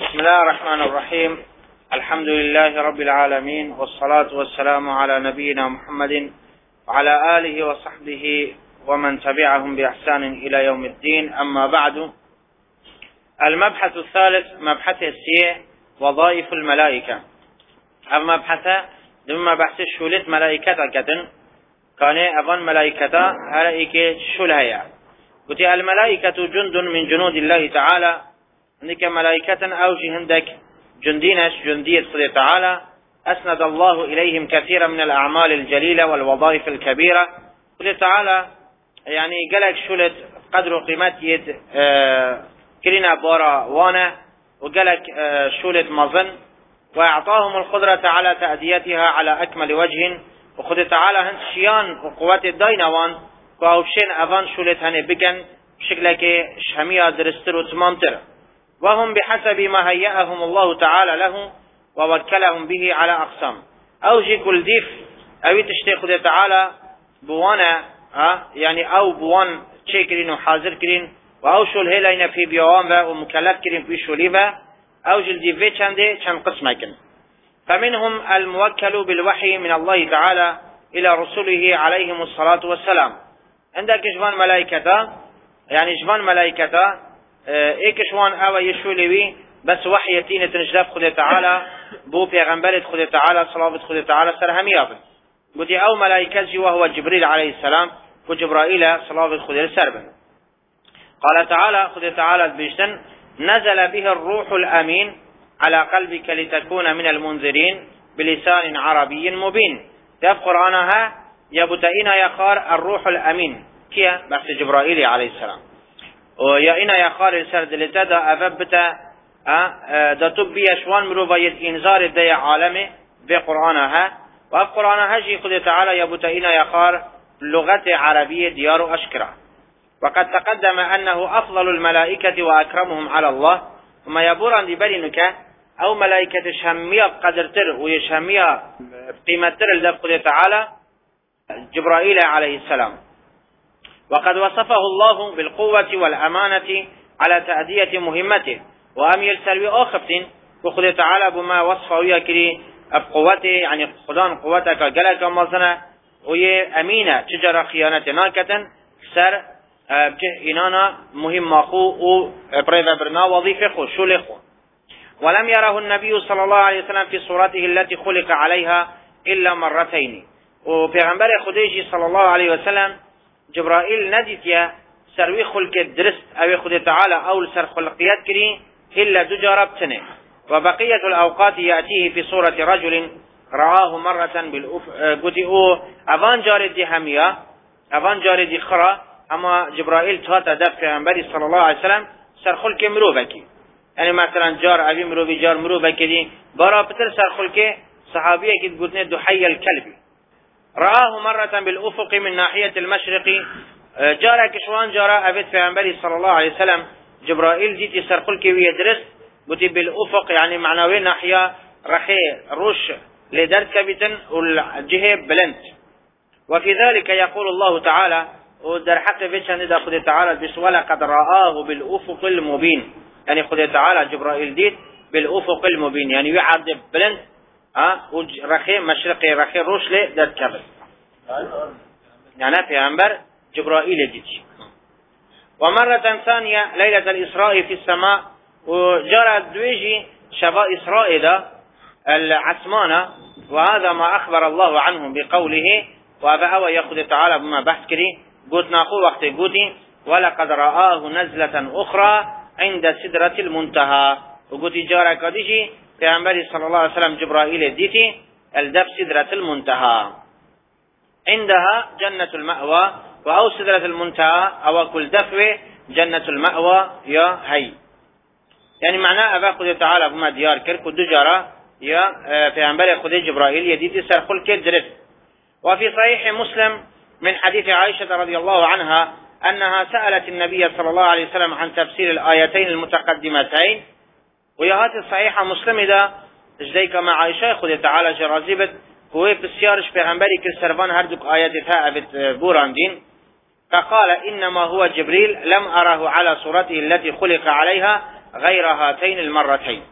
بسم الله الرحمن الرحيم. الحمد لله رب العالمين، والصلاة والسلام على نبينا محمد وعلى آله وصحبه ومن تبعهم بإحسان إلى يوم الدين. أما بعد، المبحث الثالث مبحث السيء وظائف الملائكة. المبحث دم بحث شولت ملائكة كتن كان أظن ملائكة هلائك شلهية. قلت الملائكة جند من جنود الله تعالى، عندك ملائكة أوجه عندك جندينش جندية الله تعالى، أسند الله إليهم كثيرا من الأعمال الجليلة والوظائف الكبيرة. الله تعالى يعني قالك شلت قدر قيمة يد كلنا بارا وانا، وقالك شلت مظن، وأعطاهم القدرة على تأديتها على أكمل وجه. وخد تعالى هنس شيان وقوات الدينوان وأوشين أفان شلت هني بكن بشكلك شهمية درستر وتمامتر، وهم بحسب ما هيأهم الله تعالى له ووكلهم به على أقسام. أوجي كل ديف أوي تشتي خد تعالى بوانا يعني أو بوان تشكرين وحاضر كرين، وأو شول هلاين في بيوان ومكلف كرين في شوليفا. أوجي الديفي چنده چند قسم كن. فمنهم الموكل بالوحي من الله تعالى إلى رسله عليهم الصلاة والسلام. عندك جوان ملائكة، يعني جوان ملائكة ايكشوان او يشولوي بس وحيتين تنجلب خد تعالى بو پیغمبر خد تعالى صلاة خد تعالى سرهم يابن. قلت او ملائكة وهو جبريل عليه السلام وجبرائيل صلاة خد سربن. قال تعالى خد تعالى بيشتن نزل به الروح الأمين على قلبك لتكون من المنذرين بلسان عربي مبين. ده قرآنها يبتئين يخار الروح الأمين كيا بحث جبرائيل عليه السلام، ويا إنا يخار السرد لتدا أفبتا دا تبي شوان مروفيت إنذار دي عالمي بقرآنها. وقرآنها جي خد تعالى يبتئين يخار لغة عربية ديار أشكرا. وقد تقدم أنه أفضل الملائكة وأكرمهم على الله. وما يبورا لبرنك أو ملائكة شمية بقدرتر ويشمية بقيمتر لدى تعالى جبرائيل عليه السلام. وقد وصفه الله بالقوة والأمانة على تأدية مهمته، وأم يلسلوي آخفتين وخذ تعالى بما وصفه يكري بقوته، يعني خدان قوتك قلق مزنة وهي أمينة تجرى خيانة ناكة سر بجه إنانا مهم أخو وبريفة برنا وظيفة خو شول خو. ولم يره النبي صلى الله عليه وسلم في صورته التي خلق عليها إلا مرتين. وبيغمبر خديجي صلى الله عليه وسلم جبرائيل نديت يا سروي خلق درست أو خد تعالى أو سر خلقيات كري إلا دجاربتنه. وبقية الأوقات يأتيه في صورة رجل رآه مرة قدئوا أفان جارد همية أفان جارد خرا، أما جبرائيل تهات دف بيغمبر صلى الله عليه وسلم سر خلق مروبكي، يعني مثلا جار أبي مروبي جار مروبكي دي برا بتر سر خلق صحابية كده قلتنا دحي الكلبي. رآه مرة بالأفق من ناحية المشرق، جارة كشوان جارة أبيت في صلى الله عليه وسلم جبرائيل جيتي سرقل كي ويدرس قلت بالأفق يعني معنوي ناحية رخي روش لدرس كبتن والجهة بلنت. وفي ذلك يقول الله تعالى ودر حق فيتشان إذا خذ تعالى بس ولقد رآه بالأفق المبين، يعني خذ تعالى جبرائيل ديت بالأفق المبين يعني يعد بلنت ورخي مشرقي رخي روش لي درس كبت، يعني في عنبر جبرائيل جيتش. ومرة ثانية ليلة الإسراء في السماء، وجرى دويجي شفاء إسراء ده العثمانة، وهذا ما أخبر الله عنهم بقوله وأبأوا يأخذ تعالى بما بحث كري قلت ناخو وقت قلتي ولقد رآه نزلة أخرى عند سدرة المنتهى. وقلت جارة قديجي في عنبر صلى الله عليه وسلم جبرائيل ديتي الدف سدرة المنتهى عندها جنة المأوى، وأو سدرة المنتهى أو كل دفوة جنة المأوى يا هي، يعني معناه أبا خذ تعالى بما ديار كرك ودجارة يا في عنبر خذ جبرائيل يديتي سرخل كدرس. وفي صحيح مسلم من حديث عائشة رضي الله عنها أنها سألت النبي صلى الله عليه وسلم عن تفسير الآيتين المتقدمتين. ويهات الصحيحة مسلم إذا جديك مع عائشة خذ تعالى جرازبت هو بسيارش پیغمبری که سربان هر دو آیاتها ابت بوراندين، فقال إنما هو جبريل لم أره على صورته التي خلق عليها غير هاتين المرتين.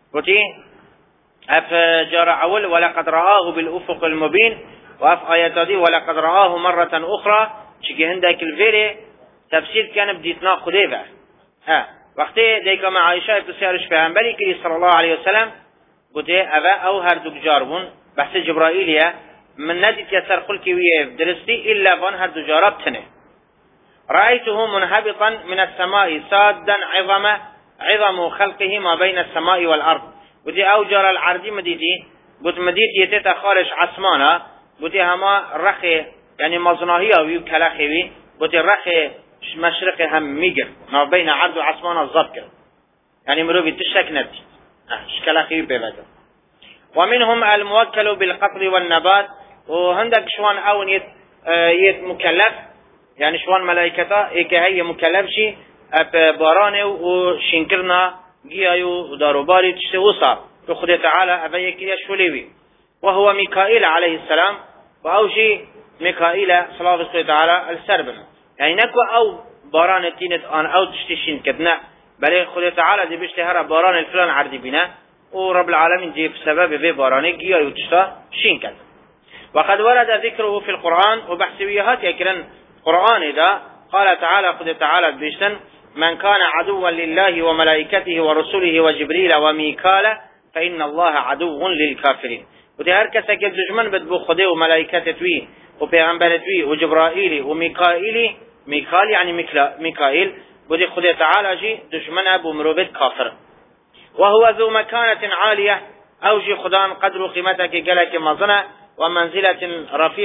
قلتي اف جار اول ولقد رآه بالافق المبين واف آيات دي ولقد رآه مرة اخرى چکی هندك الفيري تفسير كان بديتنا خديبه ها وقتی دیگه مع عایشه بسیارش پیامبری کلی صلی الله علیه وسلم گوته اوه او هر دو جاربون بحث جبرائیلیه من ندید که سر خلکی ویه درستی الا وان هر دو جارب تنه رأيته منهبطا من السماء سادا عظم خلقه ما بين السماء والارض گوته او جار العرضی مدیدی گوت مدید یتیتا خارج عصمانا گوته هما رخی یعنی مزناهی اوی و کلخی وی گوته رخی مشرق هم میگرد ما بین عرض و عصمان الضبط کرد یعنی مروی تشک ندید شکلخی ببده ومنهم الموكل بالقطر والنبات وهندك شوان اون يت مكلف يعني شوان ملائكتا ايك هي مكلف شي بارانه وشنكرنا جيايو وداروباري تشتي وصار خد تعالى ابي كده شوليوي وهو ميكائيل عليه السلام واوشي ميكائيل صلى الله تعالى السربن يعني نكو او باران تينت ان او تشتشين كدنا بل خد تعالى دي بيشتي هر باران الفلان عردي بنا ورب العالمين جيب سبب في بارانه جيايو تشتا شين كد وقد ورد ذكره في القرآن وبحثويات يكرن قرآن إذا قال تعالى خد تعالى بيشتن من كان عدوا لله وملائكته ورسله وجبريل وميكال فإن الله عدو للكافرين ودي هر کس که دشمن بد بو خدا و ملائکت توی و پیغمبر توی و جبرائیل و میکائیل يعني میکائیل ودي خدا تعالى جي دشمن ابو مروبت كافر وهو ذو مكانة عالية اوجي خدان قدر قيمتك قالك مظنة ومنزلة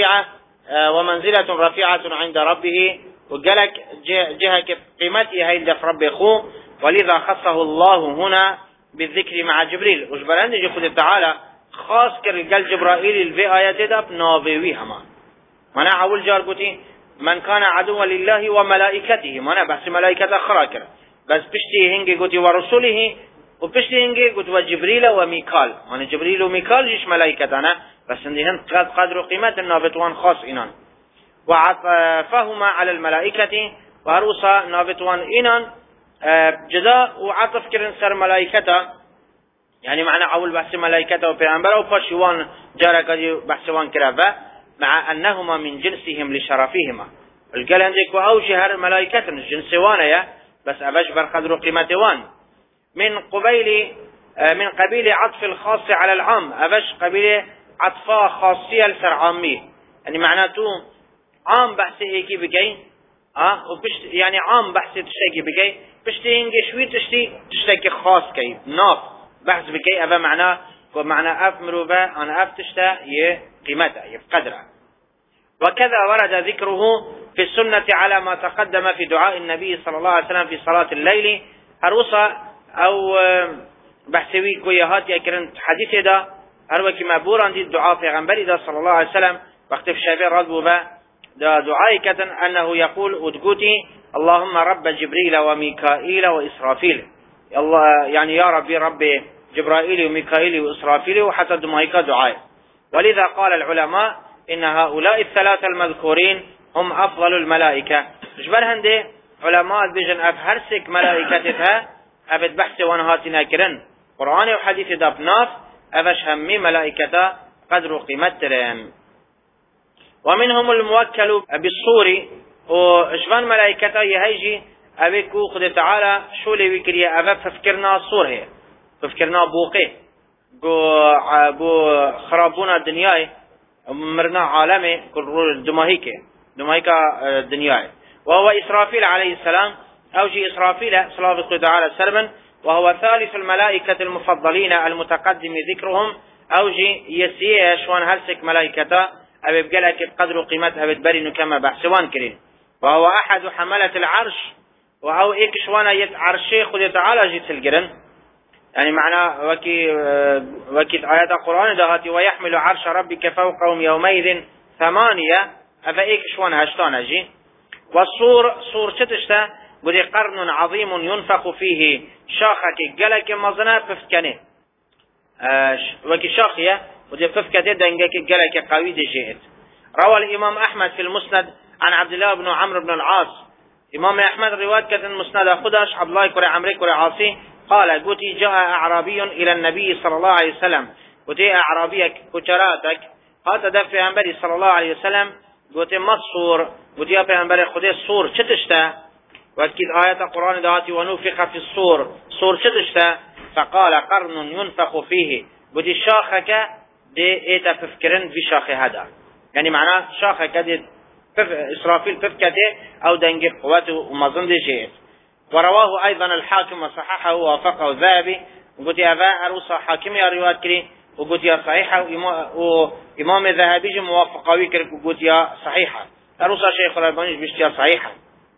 رفيعة عند ربه وقالك جهة قيمتي هاي دف ربي خو ولذا خصه الله هنا بالذكر مع جبريل وجبران يجي خد تعالى خاص قال جبرائيل الفي آيات داب ناويوي هما منا اول جار قلتي من كان عدوا لله وملائكته منا بحث ملائكة خراكر بس بشتي هنجي قلتي ورسوله وبشتي هنجي قلت وجبريل وميكال منا جبريل وميكال جيش ملائكة أنا بس عندهن قدر قيمة النابتوان خاص إنان وعطفهما على الملائكة وهروسا نابتوان إنان جزاء وعطف كرن سر ملائكة يعني معنى أول بحث ملائكة وبيعنبرا وفاشوان جارك بحثوان كرابا مع أنهما من جنسهم لشرفهما القال عندك وأوجه هر ملائكة جنسوان بس أبش برقدر قيمتوان من قبيل عطف الخاص على العام أبش قبيل عطفاء خاصية لسر عامي يعني معناته عام بحث هيكي بكي وبشت يعني عام بحث تشتكي بكي بشتي هنجي شوي تشتكي خاص كي ناف بحث بكي أبا معناه ومعنى أف مروبة أنا أف تشتا قيمتها قدرها وكذا ورد ذكره في السنة على ما تقدم في دعاء النبي صلى الله عليه وسلم في صلاة الليل هروسا أو بحثوي كويهات يكرن حديث ده هروكي مابوران دي الدعاء في غنبري ده صلى الله عليه وسلم وقت في شابير رضوبة ده دعائي كتن أنه يقول أدقوتي اللهم رب جبريل وميكائيل وإسرافيل الله يعني يا ربي جبرائيل وميكائيل وإسرافيل وحتى دمائك دعائي ولذا قال العلماء إن هؤلاء الثلاثة المذكورين هم أفضل الملائكة جبرهن دي علماء بيجن أفهرسك ملائكتها أبد بحث وانهاتنا كرن قرآن وحديث دابناف أفش همي ملائكة قدر قيمتهم ومنهم الموكل بالصور وشفان ملائكة يهيجي أبيكو خد تعالى شو لي ويكريا أبا ففكرنا صور هي ففكرنا بوقي بو خرابونا الدنياي مرنا عالمي كل دماهيكا الدنياي وهو إسرافيل عليه السلام أوجي إسرافيل صلى الله تعالى سلما وهو ثالث الملائكة المفضلين المتقدم ذكرهم أوجي يسيه شوان هلسك ملائكة أبي بقلك قدر قيمتها بتبرين كما بحسوان كرين وهو أحد حملة العرش وهو إيك شوانا عرشي خذ تعالى جيت القرن يعني معنى وكي آيات القرآن دهاتي ويحمل عرش ربك فوقهم يومئذ 8 أفا إيك شوانا هشتان أجي والصور صور شتشتا بدي قرن عظيم ينفخ فيه شاخك قلك مظنا ففكنه وكي شاخية بدي ففكته دنجك قلك قوي دي جهد روى الإمام أحمد في المسند عن عبد الله بن عمرو بن العاص إمام أحمد رواية كتن مسند خدش عبد الله كري عمري كري عاصي قال قلت جاء أعرابي إلى النبي صلى الله عليه وسلم قلت أعرابيك كتراتك قال تدفع أنبري صلى الله عليه وسلم قلت ما الصور قلت يا پیغمبر خدا الصور چتشتا وكيد آيات القرآن دهاتي ونفخ في الصور صور چتشتا فقال قرن ينفخ فيه قلت شاخك دي ايتا ففكرن في شاخ هذا يعني معناه شاخك دي إسرافيل ففكته أو دنجر قوته ومظن دي شيء. ورواه أيضا الحاكم وصححه ووافقه الذهبي وقلت أبا أروسى حاكم يا رواية كري وقلت يا صحيحة وإمام الذهبي موافقه كري وقلت يا صحيحة أروسى شيخ الألباني بشت يا صحيحة.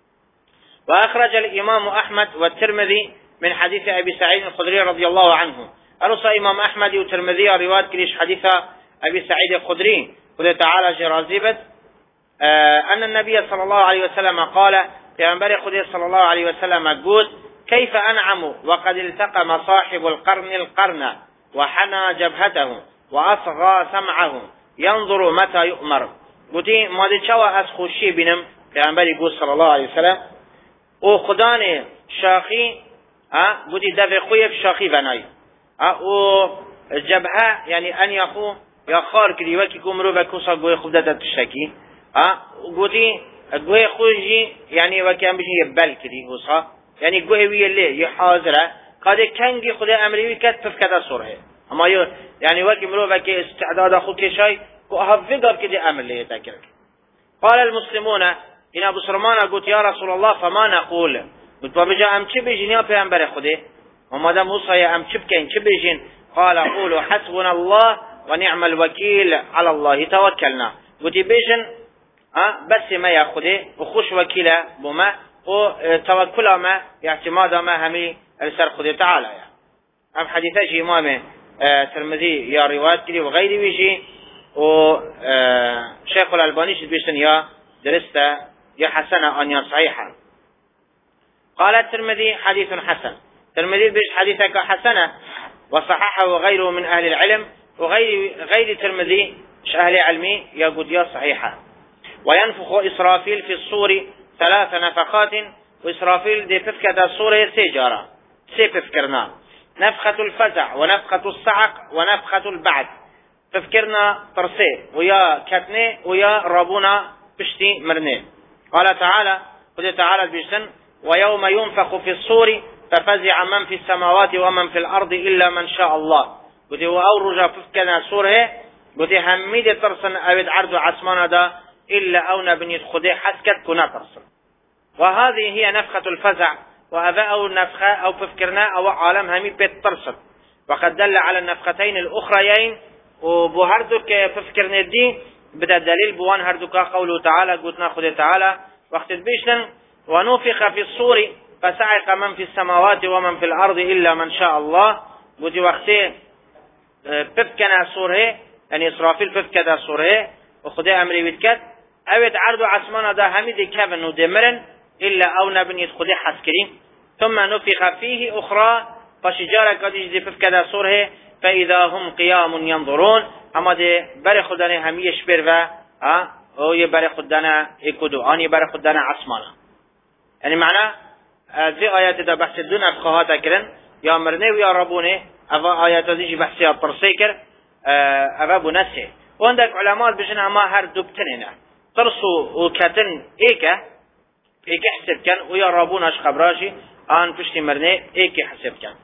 وأخرج الإمام أحمد والترمذي من حديث أبي سعيد الخدري رضي الله عنه. أروسى إمام أحمد والترمذي رواية كريش حديث أبي سعيد الخدري قل تعالى جرازيبت أن النبي صلى الله عليه وسلم قال پیغمبر خدا صلى الله عليه وسلم قال كيف أنعم وقد التقم صاحب القرن القرن وحنى جبهته وأصغى سمعه ينظر متى يؤمر. قلت ما دي چوا از خوشی بینم پیغمبر قال صلى الله عليه وسلم او خدان شاخی قلت دفع خویب شاخی بنای او جبهه يعني أن يخو یا خار کری وکی کمرو و کسا گوی خوب دادت تشتکی گوتی گوی خوشی یعنی وکی هم بشین یه بل کری وصا یعنی گوی وی لی یه حاضره قاده کنگی خود امریوی کد پفکده سره اما یعنی وکی مرو وکی استعداد خود کشای گو احفظ دار کدی امر لیه تکر. قال المسلمون این ابو سلمان قلت یا رسول الله فما نقول قلت بجا ام چه بجین یا پیغمبر خوده ومادم موسى ام چه بکن چه بجین قال قولوا حسبنا الله ونعم الوكيل على الله توكلنا. قلت بيجن بس ما ياخده وخش وكيله بما وتوكل ما اعتماد ما همي السر خده تعالى يعني. ام حديثه شي امام ترمذي يا روايات كده وغيره بيجي وشيخ الألباني بيشن يا درسته يا حسنه ان يا صحيحه. قال الترمذي حديث حسن. الترمذي بيش حديثك حسنه وصححه وغيره من اهل العلم وغير الترمذي أهل علمي يقول يا صحيحة. وينفخ إسرافيل في الصور 3 نفخات وإسرافيل دي ففكة الصور سيجارة سيفكرنا نفخة الفزع ونفخة الصعق ونفخة البعث ففكرنا طرسي ويا كتني ويا رابونا بشتي مرني. قال تعالى قل تعالى بيشن ويوم ينفخ في الصور ففزع من في السماوات ومن في الأرض إلا من شاء الله. قلت هو أورجا ففكنا سوره قلت هميد ترسن أبد عرض عسمان دا إلا أو نبني خده حسكت كنا ترسن. وهذه هي نفخة الفزع وهذا أو نفخة أو ففكرنا أو عالم هميد بيت ترسن. وقد دل على النفختين الأخريين وبهردك ففكرنا دي بدا دليل بوان هردك قوله تعالى قلتنا خده تعالى وقت بيشن ونفخ في الصور فسعق من في السماوات ومن في الأرض إلا من شاء الله. قلت وقته بفكنا سوره يعني إسرافيل بفكنا سوره وخده أمري بيتكت أويت عرض عسمان دا هميد كابن ودمرن إلا أو نبني خده حسكرين ثم نفخ فيه أخرى فشجارة قد يجدي بفكنا سوره فإذا هم قيام ينظرون أما دي بري خداني همي يشبر و يبري خدانا يكدو آني بري خدانا عسمانا يعني معنى ذي آيات دا بحث دون أفخاهات كرن يا مرني ويا ربوني أفا آيات ديجي بحثي الطرسيكر أفا بنسي وعندك علماء بجن أما هر دوبتنين ترسو وكتن إيكا حسب كان ويا ربوناش خبراجي آن بشتي مرني إيكا حسب كان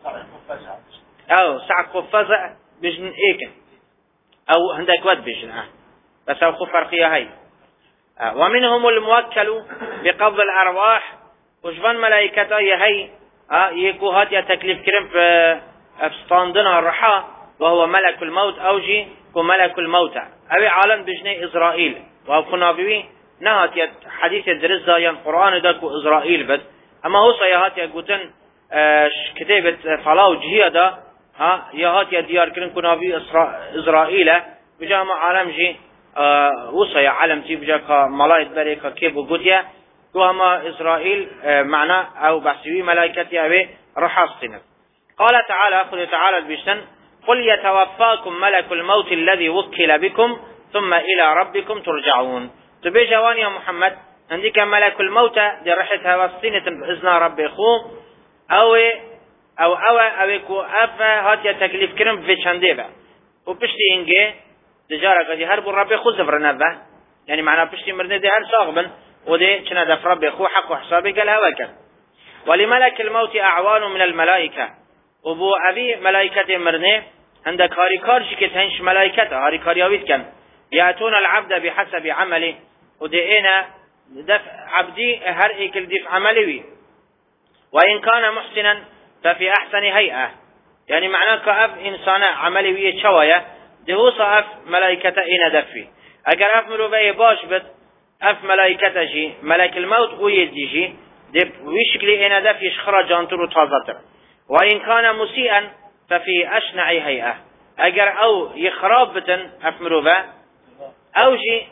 أو ساعة خفازة بجن إيكا أو عندك ود بجن بس أو فرقية هاي. ومنهم الموكل بقبض الأرواح وجبان ملائكة هي يكوهات يا تكليف كرم بستاندنا الرحى وهو ملك الموت أوجي وملك الموت أبي عالم بجنة إسرائيل وكنا بيه نهات يا حديث الدرس ين القرآن داكو إسرائيل بس أما هو سيهات يا جوتن كتابة فلاو جهيدا يهات يا ديار كرم كنا بيه إسرائيل بجامع عالم جي وصي عالم تي بجاك ملايت بريكا كيبو جوتيا وهما إسرائيل معنى أو بحثوي ملائكة أبي رحاصتنا. قال تعالى قل تعالى بيشتن قل يتوفاكم ملك الموت الذي وكل بكم ثم إلى ربكم ترجعون. تبي جوان يا محمد عندك ملك الموت دي رحتها وصينة بإذن ربي خو أو او کو اف هات تکلیف کرم في چنده با و پشتی اینگه دجاره کدی هر بر رب خود زفرنا با يعني معناه پشتی مرنه ده هر ساغبن و ده چنه دف رب خو حق و حسابه قال هوا كان ولملك الموت اعوان من الملائكه وبو ابي ملائكه مرنه عندك هاريكار شي كتنش ملائكه هاريكارياويت كان ياتون العبد بحسب عمله ودينا دف عبدي هر اكل دف عملوي وان كان محسنا ففي احسن هيئه يعني معناه كاف انسان عملوي شوايه ده صاف ملائكه ان دفي اگر اف مروبه باش بد اف ملائكه جي ملك الموت ويديجي ده وشكل ان دفي خرج انتر تازتر وان كان مسيئا ففي اشنع هيئه اگر او يخراب بتن اف مروبه او جي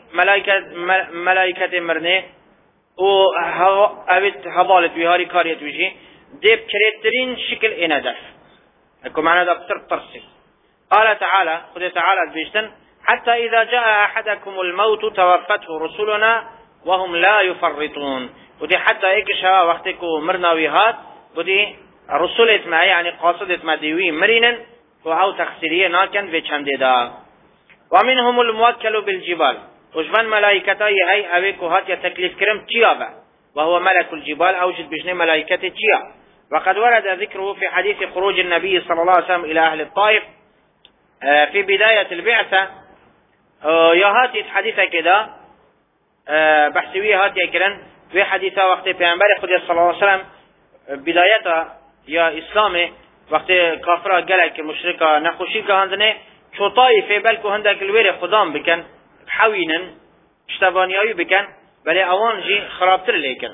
ملائكه مرنه و اوید حوالت ویهاری کاریت ویجی دیب کريترين شكل إندف اكو معنى دكتور ترسي قال تعالى خذ تعالى بيجتن حتى إذا جاء أحدكم الموت توفته رسلنا وهم لا يفرطون ودي حتى إيكشها وقتكو مرناويهات ودي رسولت ما يعني قاصدت ما ديوي مرينا وأو تخسيرية ناكن في چنددا ومنهم الموكل بالجبال وجبان ملائكتاي هاي أويكو هات يتكليف كرم تيابا وهو ملك الجبال أوجد بجنة ملائكة تيا وقد ورد ذكره في حديث خروج النبي صلى الله عليه وسلم إلى أهل الطائف في بداية البعثة يا هاتي حديثة كده بحثوية هاتي كرن في حديثة وقت پیغمبر خدا صلى الله عليه وسلم بداية يا إسلامي وقت كافرة قلق مشركة نخوشي كهندنه شو طائفة بلكو هندك الوير خدام بكن حوينا اشتبانياوي بكن بل اوان جي خرابتر ليكن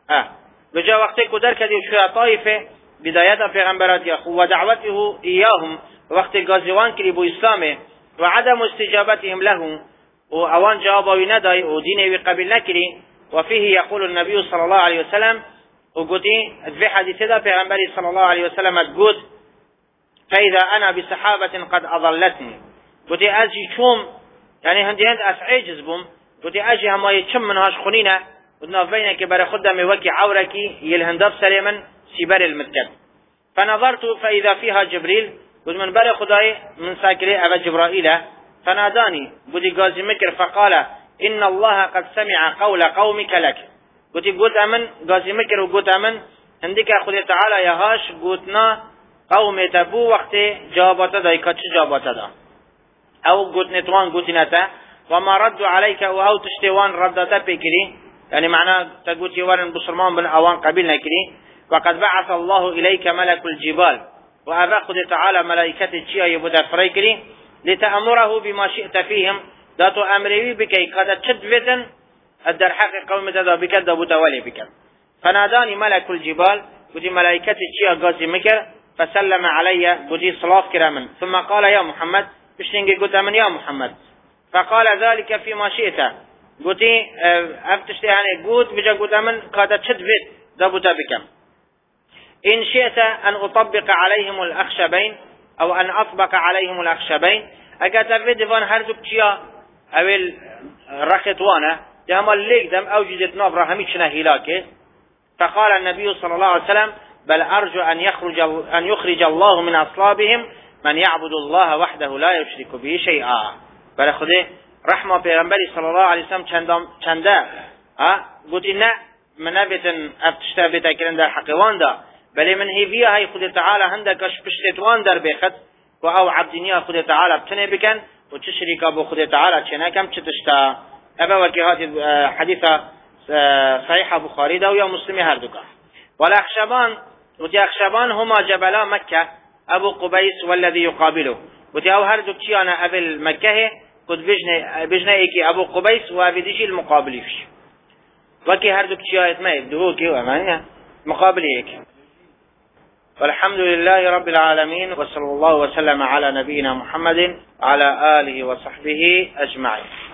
بجا وقت كدر كدي شو طائفة بداية پیغمبرات يا خو ودعوته إياهم وقت غازوان كريبو إسلامه وعدم استجابتهم له وأوان جوابه نداي ودينه قبل نكري وفيه يقول النبي صلى الله عليه وسلم وقتي في حديث ذا پیغمبر صلى الله عليه وسلم تقول فإذا أنا بسحابة قد أضلتني قلت أجي شوم يعني هندي أسعيجز بوم قلت أجي هما يتشم منهاش خنينة ودنا بينك برا خدامي وكي عوركي يلهندب سليما سيبر المتكب فنظرت فإذا فيها جبريل قلت من برا خداي من ساكري أبا جبرائيل فناداني قلت قازي مكر فقال إن الله قد سمع قول قومك لك قلت أمن قازي مكر وقلت أمن عندك أخذ تعالى يا هاش قلتنا قوم تبو وقت جوابات دا يكتش جوابات دا او قلت نتوان قلت نتا وما ردوا عليك او تشتوان ردتا بكري يعني معناه تقول يوان بصرمان بن اوان قبيل نكري وقد بعث الله اليك ملك الجبال وأخذ تعالى ملائكة الشيء يبدا فريكري لتأمره بما شئت فيهم ذات امري بكي قد تشدفتن الدر حق قوم تدا بك دبوتا ولي بك فناداني ملك الجبال ودي ملائكة الشيء قاسي مكر فسلم علي قدي صلاة كراما ثم قال يا محمد بشتنجي قلت من يا محمد فقال ذلك فيما شئت قلتي افتشتي يعني قلت بجا قلت من قد تشدفت دبوتا بكم إن شئت أن أطبق عليهم الأخشبين أو أن أطبق عليهم الأخشبين أكتفيد فان هردوك تيا أو الرخطوانة دام الليك دام أوجدت نابرا هميشنا هلاكي فقال النبي صلى الله عليه وسلم بل أرجو أن يخرج الله من أصلابهم من يعبد الله وحده لا يشرك به شيئا بل خده رحمة پیغمبری صلى الله عليه وسلم چنده قلت نه من بيتن افتشتا بيتا كرن در حقوان دا بل من هيفيا هاي خده تعالى هندكش پشتوان در بيخد و او عبدنيا خده تعالى بتنه بكن و تشريك ابو خده تعالى چنه كم چتشتا ابا وكي هاتي حديثة صحيحة بخاري دا و يا مسلمي هردوكا والأخشبان وتأخشبان هما جبلا مكة أبو قبيس والذي يقابله وتأو هردوك تيانا أبل مكة قد بجنا إيكي أبو قبيس وابديشي المقابليش وكي هردوك تيانا ما يبدوكي وأمانيا مقابليك والحمد لله رب العالمين وصلى الله وسلم على نبينا محمد وعلى آله وصحبه أجمعين